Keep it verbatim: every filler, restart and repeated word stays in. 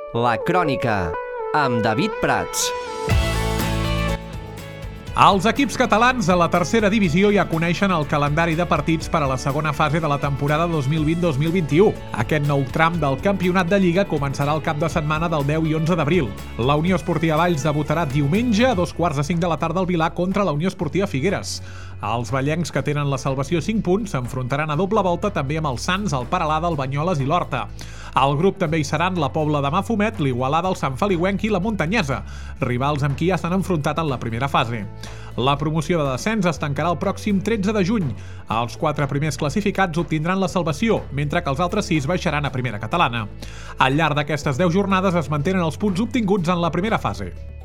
La Crònica, amb David Prats. Els equips catalans a la tercera divisió ja coneixen el calendari de partits per a la segona fase de la temporada dos mil vint dos mil vint-i-u. Aquest nou tram del campionat de Lliga començarà el cap de setmana del deu i onze d'abril. La Unió Esportiva Valls debutarà diumenge a dos quarts de cinc de la tarda al Vilar contra la Unió Esportiva Figueres. Els vallencs, que tenen la salvació cinc punts, s'enfrontaran a doble volta també amb els Sants, el Peralada, el Banyoles i l'Horta. Al grup també hi seran la Pobla de Mafumet, l'Igualada, el Sant Feliuenc i la Muntanyesa, rivals amb qui ja s'han enfrontat en la primera fase. La promoció de descens es tancarà el pròxim tretze de juny. Els quatre primers classificats obtindran la salvació, mentre que els altres sis baixaran a primera catalana. Al llarg d'aquestes deu jornades es mantenen els punts obtinguts en la primera fase.